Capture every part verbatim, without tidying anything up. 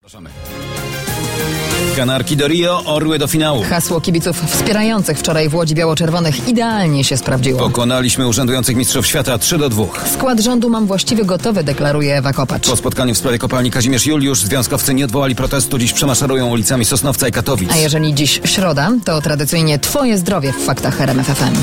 Kanarki do Rio, orły do finału. Hasło kibiców wspierających wczoraj w Łodzi biało-czerwonych idealnie się sprawdziło. Pokonaliśmy urzędujących mistrzów świata trzy do dwóch. Skład rządu mam właściwie gotowy, deklaruje Ewa Kopacz. Po spotkaniu w sprawie kopalni Kazimierz Juliusz związkowcy nie odwołali protestu. Dziś przemaszerują ulicami Sosnowca i Katowic. A jeżeli dziś środa, to tradycyjnie Twoje zdrowie w faktach R M F F M.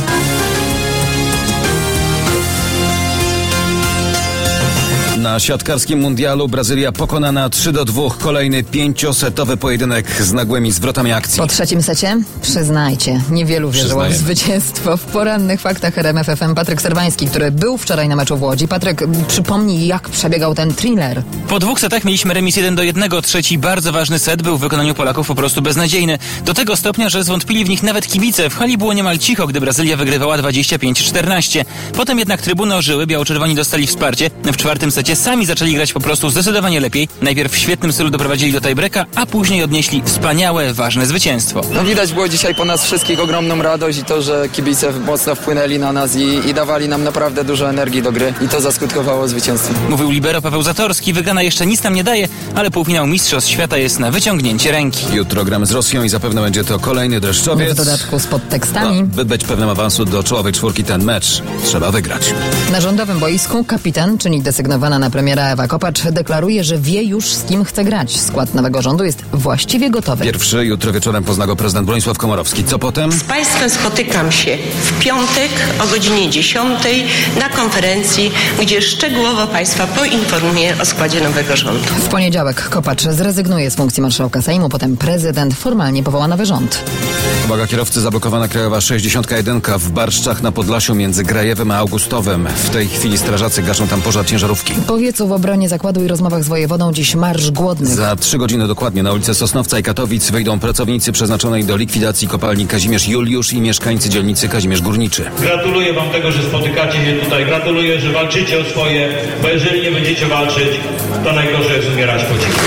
Na siatkarskim mundialu Brazylia pokonana trzy do dwóch. Kolejny pięciosetowy pojedynek z nagłymi zwrotami akcji. Po trzecim secie? Przyznajcie, niewielu wierzyło w zwycięstwo. W porannych faktach R M F F M Patryk Serwański, który był wczoraj na meczu w Łodzi. Patryk, przypomnij, jak przebiegał ten thriller. Po dwóch setach mieliśmy remis jeden do jednego. Trzeci, bardzo ważny set, był w wykonaniu Polaków po prostu beznadziejny. Do tego stopnia, że zwątpili w nich nawet kibice. W hali było niemal cicho, gdy Brazylia wygrywała dwadzieścia pięć czternaście. Potem jednak trybuny ożyły, biało-czerwoni dostali wsparcie. W czwartym secie sami zaczęli grać po prostu zdecydowanie lepiej. Najpierw w świetnym stylu doprowadzili do tiebreaka, a później odnieśli wspaniałe, ważne zwycięstwo. No widać było dzisiaj po nas wszystkich ogromną radość i to, że kibice mocno wpłynęli na nas i, i dawali nam naprawdę dużo energii do gry i to zaskutkowało zwycięstwem. Mówił libero Paweł Zatorski. Wygrana jeszcze nic nam nie daje, ale półfinał Mistrzostw Świata jest na wyciągnięcie ręki. Jutro gramy z Rosją i zapewne będzie to kolejny dreszczowiec. W dodatku z podtekstami. No, by być pewnym awansu do czołowej czwórki, ten mecz trzeba wygrać. Na rządowym boisku kapitan, czyli desygnowana na premiera Ewa Kopacz, deklaruje, że wie już, z kim chce grać. Skład nowego rządu jest właściwie gotowy. Pierwszy jutro wieczorem pozna go prezydent Bronisław Komorowski. Co potem? Z Państwem spotykam się w piątek o godzinie dziesiątej na konferencji, gdzie szczegółowo Państwa poinformuję o składzie nowego rządu. W poniedziałek Kopacz zrezygnuje z funkcji marszałka Sejmu, potem prezydent formalnie powoła nowy rząd. Uwaga kierowcy, zablokowana krajowa sześćdziesiąt jeden w Barszczach na Podlasiu między Grajewem a Augustowem. W tej chwili strażacy gaszą tam pożar ciężarówki. Powiecu w obronie zakładu i rozmowach z wojewodą dziś marsz głodnych. Za trzy godziny dokładnie na ulicę Sosnowca i Katowic wyjdą pracownicy przeznaczonej do likwidacji kopalni Kazimierz Juliusz i mieszkańcy dzielnicy Kazimierz Górniczy. Gratuluję wam tego, że spotykacie się tutaj. Gratuluję, że walczycie o swoje, bo jeżeli nie będziecie walczyć, to najgorzej jest umierać po cichu.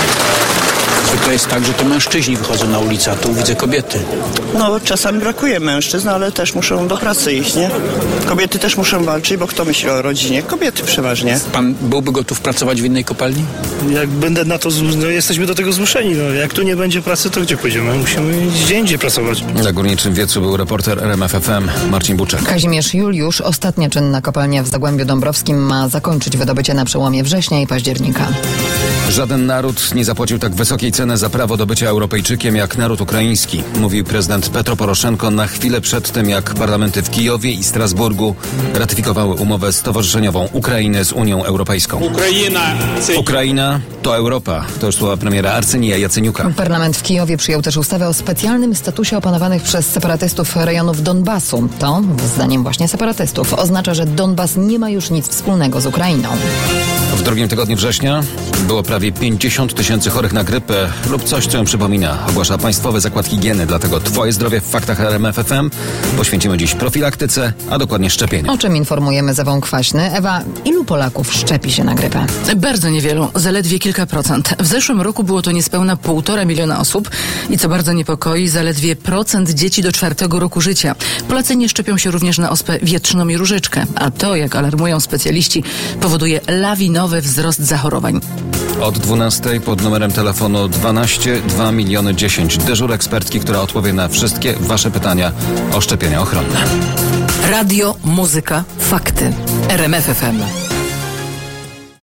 To jest tak, że to mężczyźni wychodzą na ulicę, a tu widzę kobiety. No, czasami brakuje mężczyzn, ale też muszą do pracy iść, nie? Kobiety też muszą walczyć, bo kto myśli o rodzinie? Kobiety przeważnie. Pan byłby gotów pracować w innej kopalni? Jak będę na to, no, jesteśmy do tego zmuszeni. No. Jak tu nie będzie pracy, to gdzie pójdziemy? Musimy gdzie indziej pracować. Na Górniczym Wiecu był reporter R M F F M Marcin Buczek. Kazimierz Juliusz, ostatnia czynna kopalnia w Zagłębiu Dąbrowskim, ma zakończyć wydobycie na przełomie września i października. Żaden naród nie zapłacił tak wysokiej ceny za prawo do bycia Europejczykiem jak naród ukraiński, mówił prezydent Petro Poroszenko na chwilę przed tym, jak parlamenty w Kijowie i Strasburgu ratyfikowały umowę stowarzyszeniową Ukrainy z Unią Europejską. Ukraina, Ukraina to Europa. To już słowa premiera Arsenija Jaceniuka. Parlament w Kijowie przyjął też ustawę o specjalnym statusie opanowanych przez separatystów rejonów Donbasu. To, zdaniem właśnie separatystów, oznacza, że Donbas nie ma już nic wspólnego z Ukrainą. W drugim tygodniu września było prawie pięćdziesiąt tysięcy chorych na grypę lub coś, co ją przypomina, ogłasza Państwowy Zakład Higieny. Dlatego Twoje zdrowie w faktach R M F F M poświęcimy dziś profilaktyce, a dokładnie szczepieniu. O czym informujemy z Ewą Kwaśny. Ewa, ilu Polaków szczepi się na grypę? Bardzo niewielu, zaledwie kilka procent. W zeszłym roku było to niespełna półtora miliona osób i co bardzo niepokoi, zaledwie procent dzieci do czwartego roku życia. Polacy nie szczepią się również na ospę wietrzną i różyczkę, a to, jak alarmują specjaliści, powoduje lawinowy wzrost zachorowań. Od dwunastej pod numerem telefonu dwanaście dwa miliony dziesięć. Dyżur ekspertki, która odpowie na wszystkie Wasze pytania o szczepienia ochronne. Radio, muzyka, fakty. R M F F M.